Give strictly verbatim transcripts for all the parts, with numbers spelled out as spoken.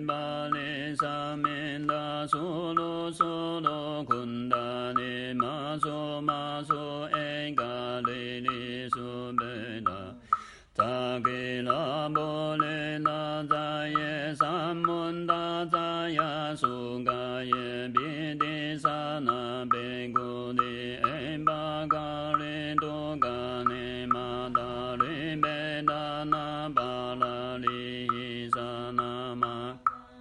巴利萨米达苏鲁苏鲁昆达尼玛苏玛苏埃嘎利利苏贝达扎给拉波利那扎耶萨mun达扎亚苏嘎耶比迪萨那贝古迪埃巴嘎利多嘎尼玛达利贝达那巴拉利萨那玛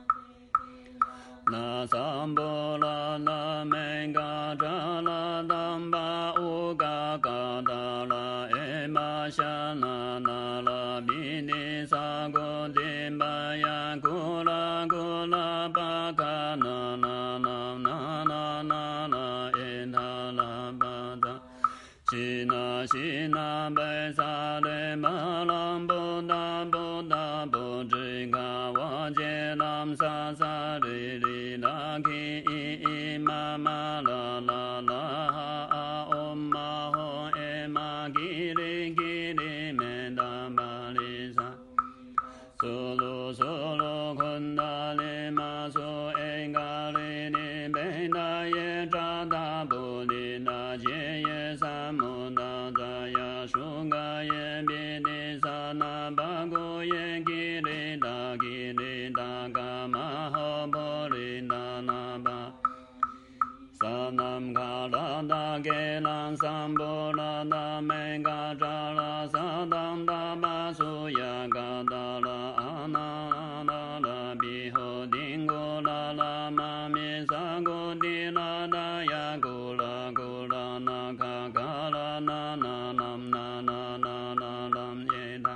那桑波拉那梅嘎扎拉当巴乌嘎嘎达拉埃玛夏那那拉比尼萨古迪巴呀古拉古拉巴卡那那那那那那那耶那拉巴达西那西那贝萨雷玛朗布达布达布吉嘎瓦杰朗萨萨里里拉基伊伊玛玛拉拉拉哈阿唵玛吽诶玛基里基里梅达巴利萨苏鲁苏鲁昆达里玛苏诶嘎里里贝达耶扎达布里那杰耶萨姆达扎呀苏嘎耶比迪萨那巴古耶基里达基里达嘎玛哈波里达那巴萨南卡拉达给朗桑波拉达梅嘎扎拉萨当达巴苏亚嘎达拉阿那拉拉比吼丁古拉拉玛米萨古迪拉达呀古拉古拉那卡卡拉那那那那那那那那耶达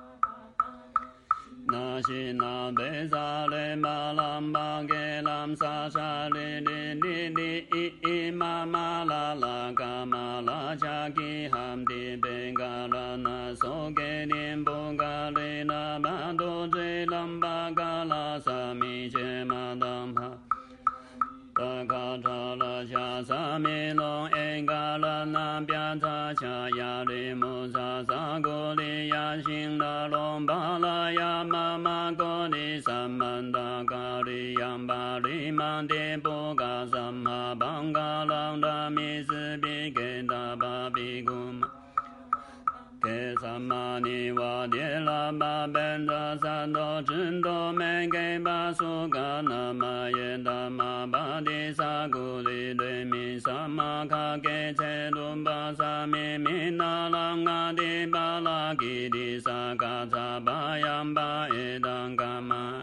那西那贝萨雷玛朗巴给朗萨沙里里里里伊伊玛玛拉拉嘎玛拉恰基罕迪贝嘎拉那索给林布嘎里那巴多追朗巴嘎拉萨米切玛当帕达卡查拉夏萨米隆埃嘎拉那比查恰亚里姆萨萨古里亚辛达隆巴拉亚玛玛古里萨曼达嘎里扬巴里曼迪布嘎萨玛邦嘎朗达米斯比给达巴比古玛给萨玛尼瓦迪拉巴本扎萨多真多梅给巴苏嘎那玛耶达玛巴迪萨古里对米萨玛卡给切鲁巴萨米米那朗阿迪巴拉基迪萨嘎查巴扬巴耶当嘎玛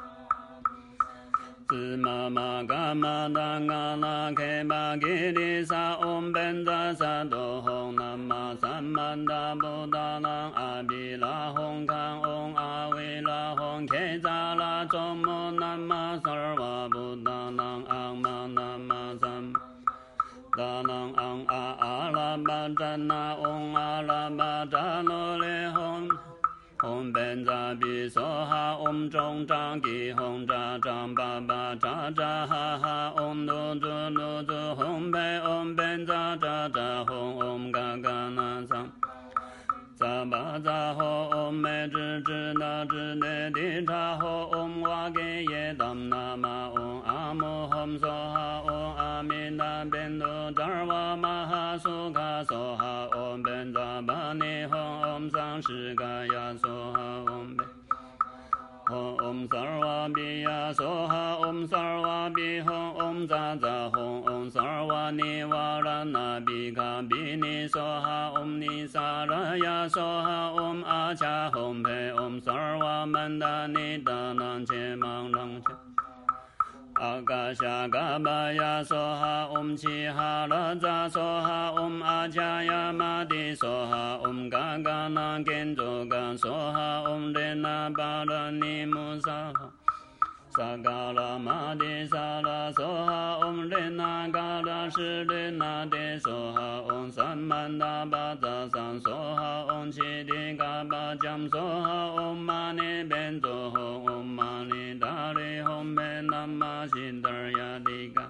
斯玛玛嘎玛达嘎拉给巴基迪萨唵本扎萨多吽那玛三曼达布达朗阿比拉吽康唵阿维拉吽给扎拉周摩那玛萨尔瓦布达朗昂玛那玛三达朗昂阿阿拉巴扎那唵阿拉巴扎罗列吽吽本扎比梭哈唵中扎基吽扎扎巴巴扎扎哈哈唵嘟嘟嘟嘟吽贝唵本扎扎扎吽唵嘎嘎那桑扎巴扎吽唵梅支支那支那地扎吽唵瓦给耶当那玛唵阿姆吽梭哈唵阿弥那本嘟扎瓦玛哈苏卡梭哈唵本扎巴尼吽唵桑施嘎呀梭哈唵贝吽萨尔瓦比呀梭哈唵萨尔瓦比吽唵扎扎吽唵萨尔瓦尼瓦拉那比卡比尼梭哈唵尼萨拉呀梭哈唵阿恰吽佩唵萨尔瓦曼达尼达南切芒朗切阿嘎夏嘎巴呀梭哈唵齐哈拉扎梭哈唵阿恰呀玛蒂梭哈唵嘎嘎那根佐嘎梭哈唵列那巴拉尼姆萨哈萨嘎拉玛蒂萨拉梭哈唵列那嘎拉什列那蒂梭哈唵三曼达巴扎桑梭哈唵齐迪嘎巴江梭哈唵玛尼本佐吽玛尼达里吽贝那玛西达呀迪嘎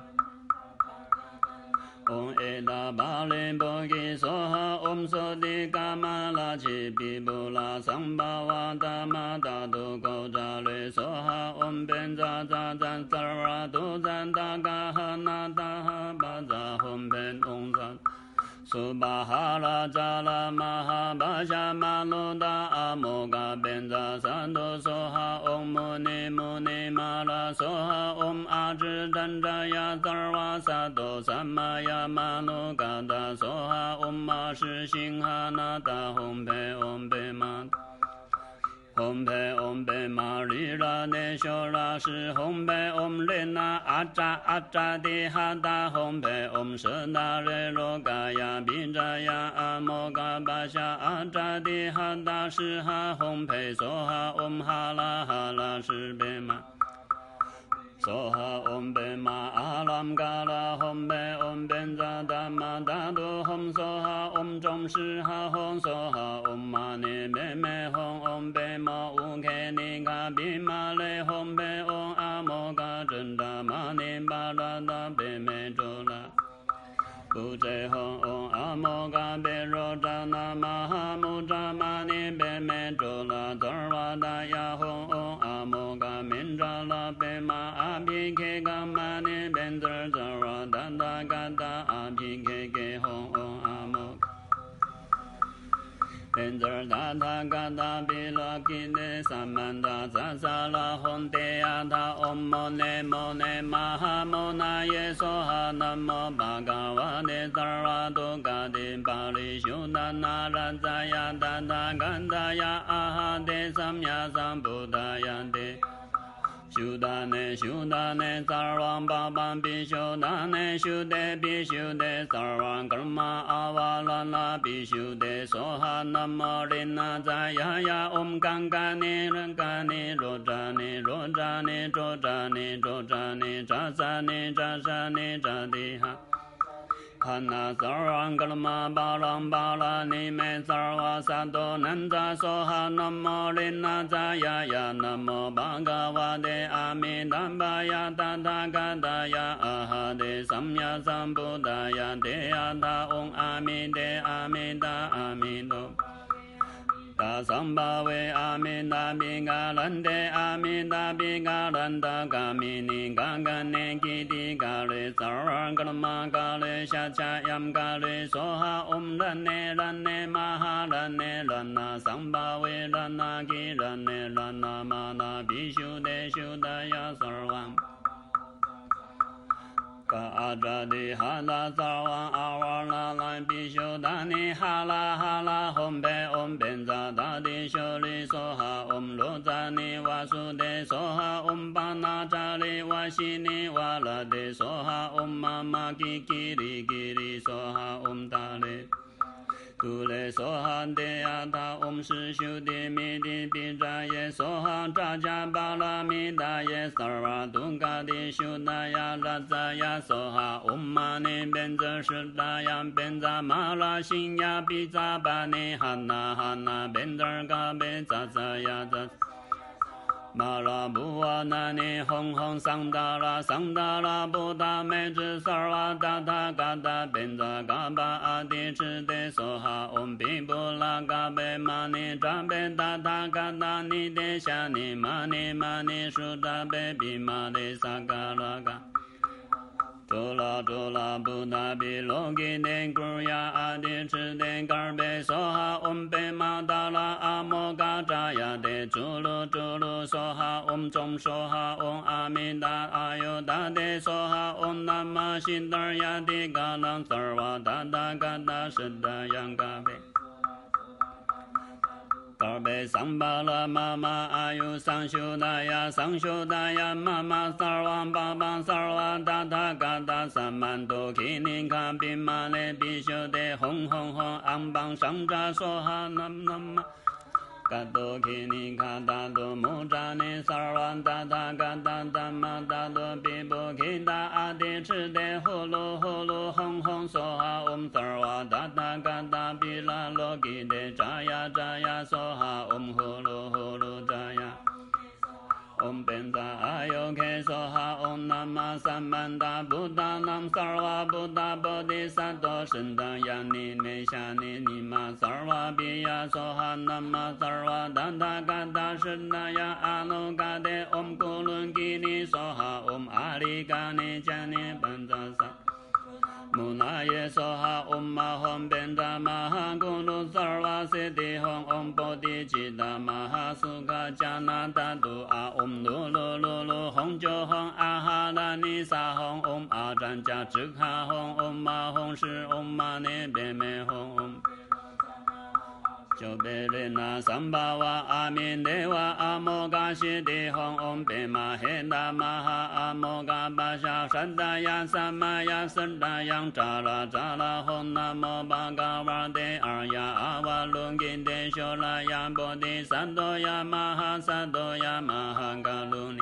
唵诶达巴林波基梭哈唵梭迪嘎玛拉奇比布拉桑巴瓦达玛达杜高扎里梭哈唵 Om Benza Zan Sarva Duzan Daga Hana Daha Baza Hom Ben Om Zan Subhala Jala Mahabhaja Maluda Amoga Benza Sando Soha Om Muni Muni Mala Soha Om Ajri Danjaya Sarva Sado Samaya Manu Gada Soha Om Ashi Singhana Da Hom Pe Om Pe Ma Om Pe Om Pe Ma Ri Ra Ne Sho Ra Shi Om Pe Om Re Na Aja Aja Di Ha Da Om Pe Om Shi Na Re Ro Ga Ya Bi Ja Ya Amo Ga Ba Sha Aja Di Ha Da Shi Ha Om Pe So Ha Om Ha La Ha La Shi Be Ma Soha Om Be Ma Alam Gala Om Be Om Benza Dhamma Dadu Om Soha Om Jom Shi Ha Om Soha Om Mani Be Me Om Om Be Ma U Ke Ni Ga Bi Ma Le Om Be Om Amo Ga Zhen Da Mani Ba La Da Be Me Jo La Bu Je Hong Om Amo Ga Be Ro Ja Na Ma Ha Mu Ja Mani Be Me Jo La Dharwa Da Ya Hong Om Amo Ga Min Ja La Be Ma Abhi Ke Ga Mani Ben Zer Dharwa Da Da Ga Da Abhi Ke Ke Hong Om Amo Ben Zer Da Da Ga Da Bi La Ki Ne Samanda Za Sa La Hong Te Ya Da Om Mo Ne Mo Ne Ma Ha Mo Na Ye So Ha Nam Mo Ba Ga Wa Ne Dharwa Do Ga De Ba Li Shu Da Na Ra Za Ya Da Da Ga Da Ya A Ha De Sam Ya Sam Buddha Ya De Shu Da Ne Shu Da Ne Sarvam Ba Ban Bi Shu Da Ne Shu De Bi Shu De Sarvam Karma Ava La La Bi Shu De So Ha Nam Mo Rin Na Za Ya Ya Om Gan Ga Ni Ren Ga Ni Ro Ja Ni Ro Ja Ni Jo Ja Ni Jo Ja Ni Ja Sa Ni Ja Sa Ni Ja Di Ha Hana Sarvam Karma Ba Ram Ba La Ni Me Sarva Sado Nanda So Ha Nam Mo Rin Na Za Ya Ya Nam Mo Bhagavate Amidambaya Tata Gadaya Ahade Samya Sambuddhaya Deyata Om Amide Amida Amido Ta Sambhave Amida Bigalande Amida Bigalanda Gamini Gagane Giti Gale Sarva Karma Gale Shachayam Gale Soha Om Rane Rane Maha Rane Rana Sambhave Rana Ki Rane Rana Mana Bishu De Shudaya Sarvam Ka Ajadi Hala Sarvam Avala Lai Bishu Dani Hala Hala Om Be Om Benza Dadi Shuri Soha Om Lozani Vasude Soha Om Bana Jali Vashini Vala De Soha Om Mama Kikiri Giri Soha Om Tale Tule Soha Deyata Om Shi Shu Di Mi Di Bi Ja Ye Soha Ja Ja Ba La Mi Da Ye Sarva Dunga Di Shu Da Ya Ra Za Ya Soha Om Mani Ben Zer Shi Da Ya Ben Za Ma La Xin Ya Bi Za Ba Ni Hana Hana Ben Zer Ga Be Za Za Ya Za Ma La Bu Wa Na Ni Hong Hong Sang Da La Sang Da La Bu Da Me Zhi Sarva Da Da Ga Da Ben Za Ga Ba A Di Chi De Soha Om Pi Bu La Ga Be Ma Ni Ja Be Da Da Ga Da Ni De Sha Ni Ma Ni Ma Ni Shu Da Be Bi Ma De Sa Ga La Ga Tula Tula Buddha Bi Lo Gi De Gur Ya A Di Chi De Gar Be Soha Om Be Ma Da La A Mo Ga Ja Ya De Chu Lu Chu Lu Soha Om Chom Soha Om Amida Ayo Da De Soha Om Nama Shin Dar Ya Di Ga Lang Sarva Da Da Ga Da Siddha Yang Ga Be Tarbe Sambala Mama Ayu Sang Shu Da Ya Sang Shu Da Ya Mama Sarvam Baba Sarva Da Da Ga Da Samando Kini Ka Bi Ma Le Bi Shu De Hong Hong Hong Ang Bang Sang Ja Soha Nam Nam Ga Do Kini Ka Da Do Mu Ja Ni Sarva Da Da Ga Da Da Ma Da Do Bi Bu Ki Da A Di Chi De Hu Lu Hu Lu Hong Hong Soha Om Sarva Da Da Ga Da Bi La Lo Ki De Ja Ya Ja Ya Soha Om Hu Lu Hu Lu Ja Ya Om Ben Da 卡尤克梭哈嗡南玛萨曼达布达南萨尔瓦布达波提萨多圣达亚尼梅夏尼尼玛萨尔瓦比亚梭哈南玛萨尔瓦达达嘎达圣达亚阿努嘎德嗡古伦基尼梭哈嗡阿里嘎尼加尼班扎萨穆那耶梭哈嗡玛吽本扎玛哈古鲁萨尔瓦西提吽嗡波提吉达玛哈苏嘎加那达杜阿嗡噜噜噜噜吽就吽阿哈达尼萨吽嗡阿占加支卡吽嗡玛吽是嗡玛尼贝美吽嗡就贝雷那桑巴瓦阿弥德瓦阿摩嘎西提吽嗡贝玛黑达玛哈阿摩嘎巴夏山达亚萨玛亚森达央扎拉扎拉吽那摩巴嘎瓦德尔亚阿瓦隆金德修拉亚波提萨多亚玛哈萨多亚玛哈嘎鲁尼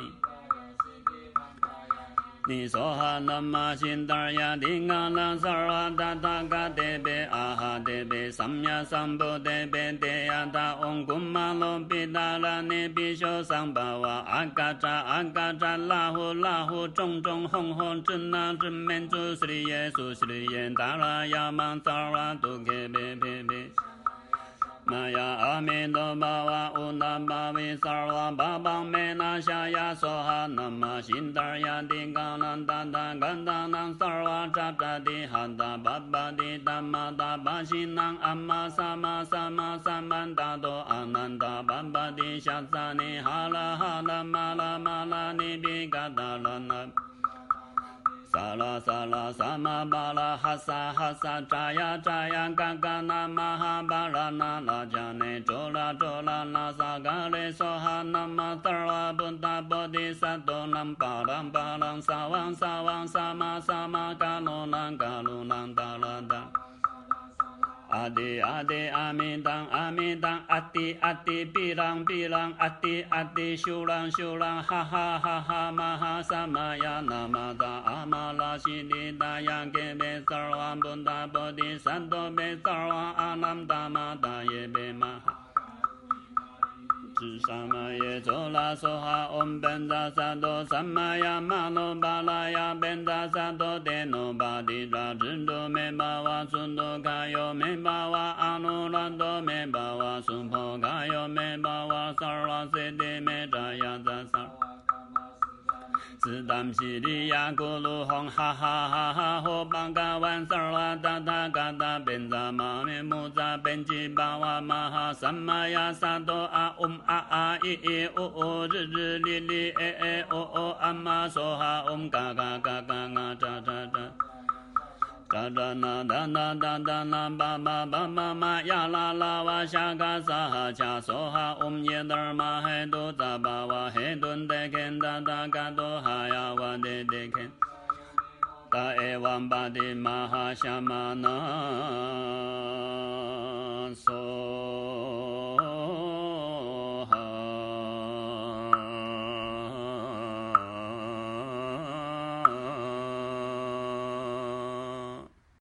尼梭哈那玛辛达亚丁嘎那萨尔瓦达达嘎德贝阿哈德贝三亚三波德贝德亚达嗡古玛罗比达拉尼比修桑巴瓦阿嘎扎阿嘎扎拉呼拉呼种种吽吽真那真门主斯里耶苏斯里耶达拉亚曼萨尔瓦杜克贝贝贝玛雅阿弥陀巴瓦乌那巴维萨尔瓦巴邦梅那夏亚梭哈那玛辛达亚丁嘎南达达甘达南萨尔瓦扎扎迪哈达巴巴迪达玛达巴西南阿玛萨玛萨玛萨曼达多阿南达巴巴迪夏萨尼哈拉哈拉玛拉玛拉尼比嘎达拉那萨拉萨拉萨玛巴拉哈萨哈萨扎呀扎呀嘎嘎那玛哈巴拉那拉加内周拉周拉那萨嘎雷梭哈那玛达尔瓦布达波提萨多南巴朗巴朗萨旺萨旺萨玛萨玛嘎鲁南嘎鲁南达拉达阿迪阿迪阿弥当阿弥当阿迪阿迪比朗比朗阿迪阿迪修朗修朗哈哈哈哈玛哈萨玛呀那玛达阿玛拉西迪达呀给贝萨尔瓦布达波提萨多贝萨尔瓦阿南达玛达耶贝玛哈智萨玛耶周拉梭哈嗡本扎萨多萨玛呀玛诺巴拉呀本扎萨多德诺巴迪扎智多梅巴瓦苏多卡尤梅巴瓦阿努拉多梅巴瓦苏婆卡尤梅巴瓦萨尔瓦西迪梅扎呀扎萨自当西里亚古鲁吽哈哈哈哈霍邦嘎万萨尔瓦达达嘎达本扎玛梅木扎本吉巴瓦玛哈萨玛呀萨多阿嗡啊啊伊伊呜呜日日里里诶诶哦哦阿玛梭哈嗡嘎嘎嘎嘎嘎扎扎扎扎扎那达那达达那巴巴巴巴玛呀啦啦哇夏嘎萨哈恰梭哈嗡耶达尔玛嘿多扎巴哇嘿顿德肯达达嘎多哈呀哇德德肯达诶王巴迪玛哈夏玛那梭